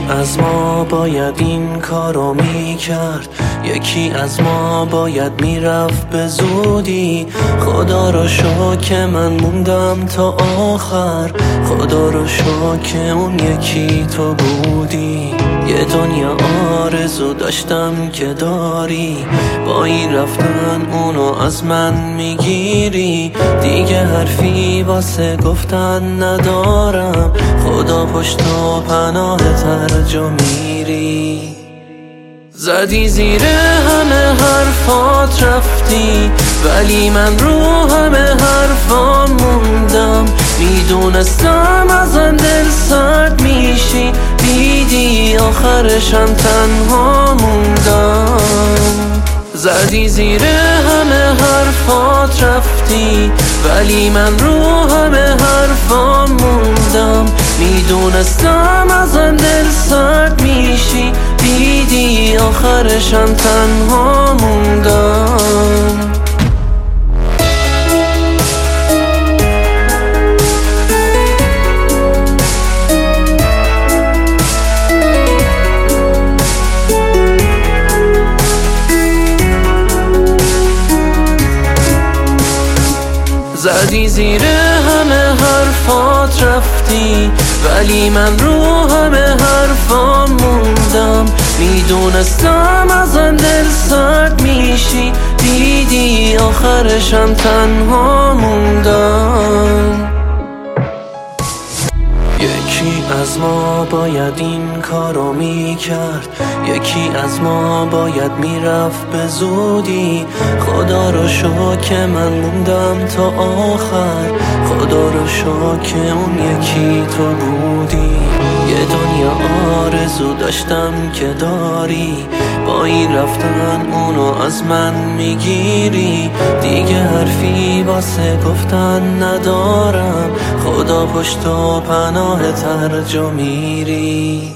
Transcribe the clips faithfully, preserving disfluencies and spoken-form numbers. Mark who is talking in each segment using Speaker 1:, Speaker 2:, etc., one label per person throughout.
Speaker 1: از ما باید این کارو میکرد، یکی از ما باید میرفت به زودی. خدا رو شکر که من موندم تا آخر، خدا رو شکر که اون یکی تو بودی. یه دنیا آرزو داشتم که داری، با این رفتن اونو از من میگیری. دیگه حرفی واسه گفتن ندارم، خدا پشت و پناه ترجو میری. زدی زیر همه حرفات رفتی، ولی من رو همه حرفام موندم. میدونستم ازم دل سرد میشی، دیدی آخرشم تنها موندم. زدی زیر همه حرفات رفتی، ولی من رو همه حرفام موندم. میدونستم ازم دل سرد میشی، دیدی آخرشم تنها موندم. زدی زیر همه حرفات رفتی، ولی من رو همه حرفام موندم. میدونستم ازم دل سرد میشی، دیدی آخرشم تنها موندم. یکی از ما باید این کارو میکرد، یکی از ما باید میرفت به زودی. خدا رو شکر که من موندم تا آخر، خدا رو شکر که اون یکی تو بودی. یه دنیا آرزو داشتم که داری، با این رفتن اونو از من میگیری. دیگه حرفی واسه گفتن ندارم، خدا پشت و پناه ترجو میری.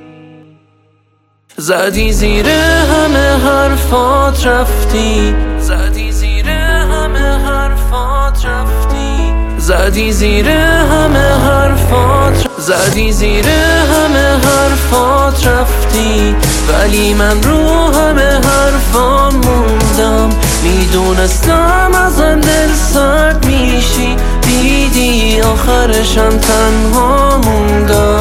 Speaker 1: زدی زیر همه حرفات رفتی، زدی زیر همه حرفات رفتی، زدی زیر همه حرفات زدی زیر همه حرفات رفتی، ولی من رو همه حرفام موندم. میدونستم ازم دل سرد میشی، دیدی آخرشم تنها موندم.